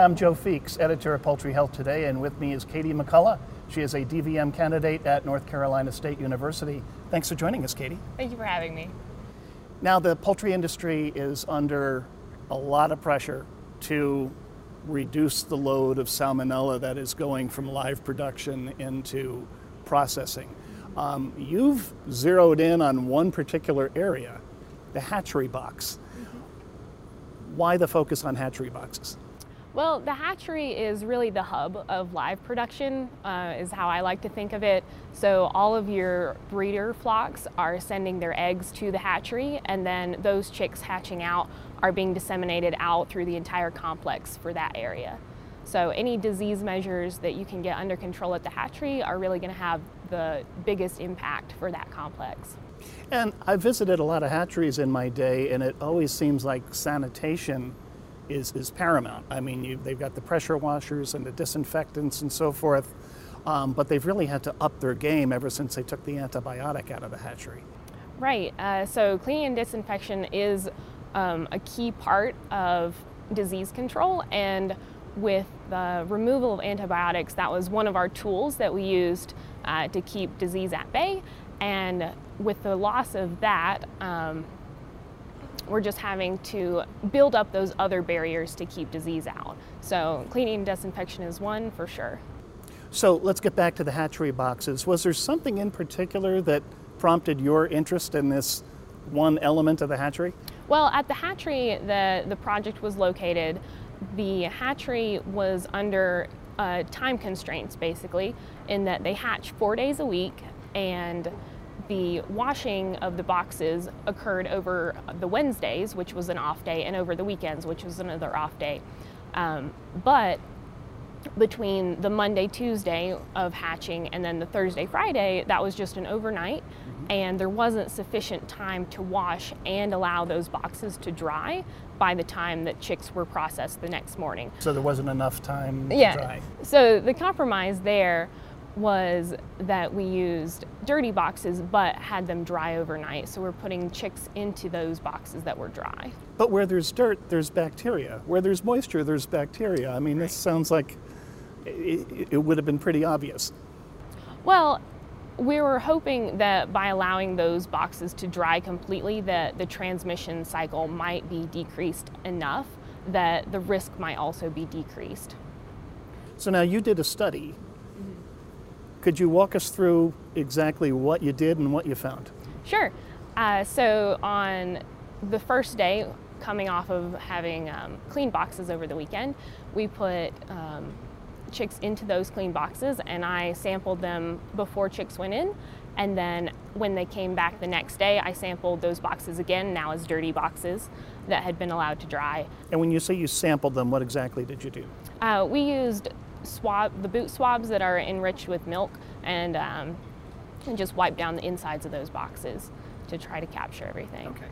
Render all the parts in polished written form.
Hi, I'm Joe Feeks, editor of Poultry Health Today, and with me is Katie McCullough. She is a DVM candidate at North Carolina State University. Thanks for joining us, Katie. Thank you for having me. Now, the poultry industry is under a lot of pressure to reduce the load of salmonella that is going from live production into processing. You've zeroed in on one particular area, the hatchery box. Why the focus on hatchery boxes? Well, the hatchery is really the hub of live production, is how I like to think of it. So all of your breeder flocks are sending their eggs to the hatchery, and then those chicks hatching out are being disseminated out through the entire complex for that area. So any disease measures that you can get under control at the hatchery are really going to have the biggest impact for that complex. And I visited a lot of hatcheries in my day, and it always seems like sanitation is paramount. I mean, they've got the pressure washers and the disinfectants and so forth, but they've really had to up their game ever since they took the antibiotic out of the hatchery. Right, so cleaning and disinfection is a key part of disease control, and with the removal of antibiotics, that was one of our tools that we used to keep disease at bay. And with the loss of that, we're just having to build up those other barriers to keep disease out. So cleaning and disinfection is one for sure. So let's get back to the hatchery boxes. Was there something in particular that prompted your interest in this one element of the hatchery? Well, at the hatchery the project was located, the hatchery was under time constraints basically, in that they hatch 4 days a week, and the washing of the boxes occurred over the Wednesdays, which was an off day, and over the weekends, which was another off day. But between the Monday, Tuesday of hatching and then the Thursday, Friday, that was just an overnight, and there wasn't sufficient time to wash and allow those boxes to dry by the time that chicks were processed the next morning. So there wasn't enough time to dry. So the compromise there was that we used dirty boxes but had them dry overnight. So we're putting chicks into those boxes that were dry. But where there's dirt, there's bacteria. Where there's moisture, there's bacteria. I mean, this sounds like it would have been pretty obvious. Well, we were hoping that by allowing those boxes to dry completely, that the transmission cycle might be decreased enough that the risk might also be decreased. So now you did a study. Could you walk us through exactly what you did and what you found? Sure. So on the first day, coming off of having clean boxes over the weekend, we put chicks into those clean boxes, and I sampled them before chicks went in. And then when they came back the next day, I sampled those boxes again, now as dirty boxes that had been allowed to dry. And when you say you sampled them, what exactly did you do? We used the boot swabs that are enriched with milk, and just wipe down the insides of those boxes to try to capture everything. Okay.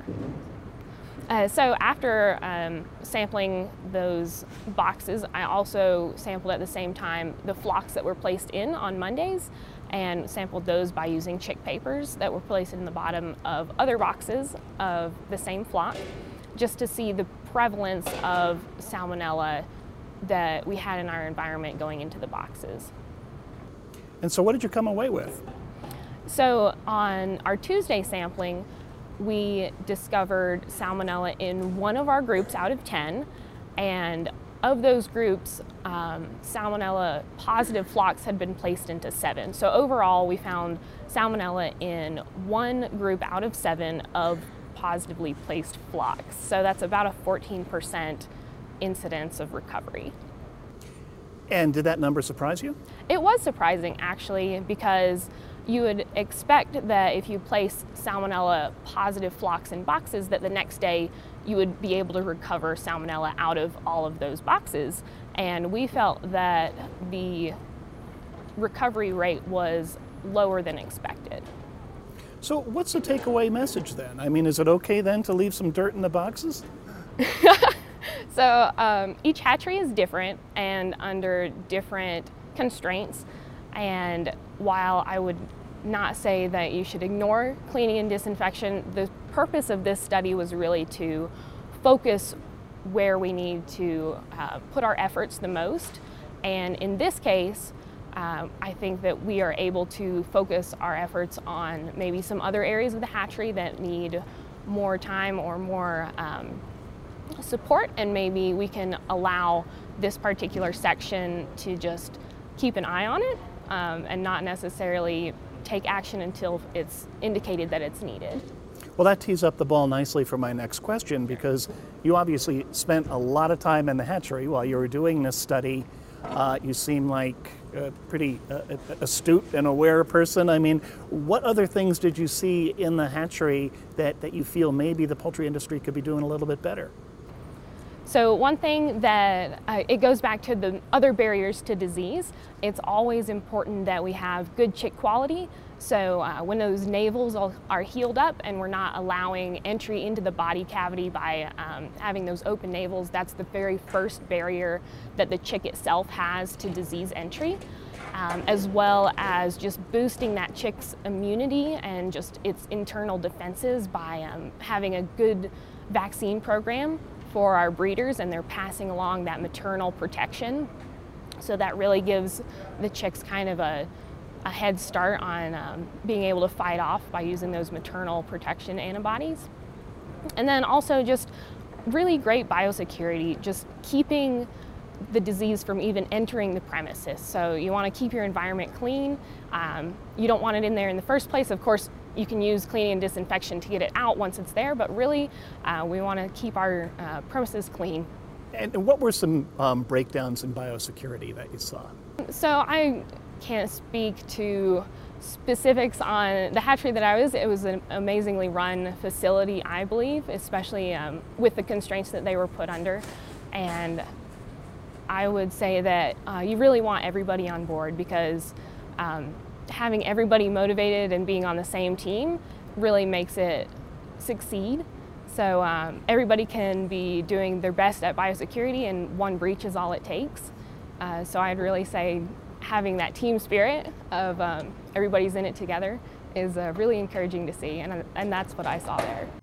Yeah. So after sampling those boxes, I also sampled at the same time the flocks that were placed in on Mondays, and sampled those by using chick papers that were placed in the bottom of other boxes of the same flock, just to see the prevalence of salmonella that we had in our environment going into the boxes. And so what did you come away with? So on our Tuesday sampling, we discovered salmonella in one of our groups out of 10, and of those groups, salmonella positive flocks had been placed into 7. So overall, we found salmonella in one group out of 7 of positively placed flocks. So that's about a 14% incidence of recovery. And did that number surprise you? It was surprising, actually, because you would expect that if you place salmonella positive flocks in boxes, that the next day you would be able to recover salmonella out of all of those boxes. And we felt that the recovery rate was lower than expected. So what's the takeaway message then? I mean, is it okay then to leave some dirt in the boxes? So each hatchery is different and under different constraints. And while I would not say that you should ignore cleaning and disinfection, the purpose of this study was really to focus where we need to put our efforts the most. And in this case, I think that we are able to focus our efforts on maybe some other areas of the hatchery that need more time or more support, and maybe we can allow this particular section to just keep an eye on it and not necessarily take action until it's indicated that it's needed. Well, that tees up the ball nicely for my next question, because you obviously spent a lot of time in the hatchery while you were doing this study. You seem like a pretty astute and aware person. I mean, what other things did you see in the hatchery that you feel maybe the poultry industry could be doing a little bit better? So one thing that it goes back to the other barriers to disease. It's always important that we have good chick quality. So when those navels are healed up and we're not allowing entry into the body cavity by having those open navels, that's the very first barrier that the chick itself has to disease entry, as well as just boosting that chick's immunity and just its internal defenses by having a good vaccine program for our breeders, and they're passing along that maternal protection. So that really gives the chicks kind of a head start on being able to fight off by using those maternal protection antibodies. And then also just really great biosecurity, just keeping the disease from even entering the premises. So you want to keep your environment clean. You don't want it in there in the first place. Of course, you can use cleaning and disinfection to get it out once it's there, but really we want to keep our premises clean. And what were some breakdowns in biosecurity that you saw? So I can't speak to specifics on the hatchery that I was. It was an amazingly run facility, I believe, especially with the constraints that they were put under. And I would say that you really want everybody on board, because having everybody motivated and being on the same team really makes it succeed. So everybody can be doing their best at biosecurity, and one breach is all it takes. So I'd really say having that team spirit of everybody's in it together is really encouraging to see, and that's what I saw there.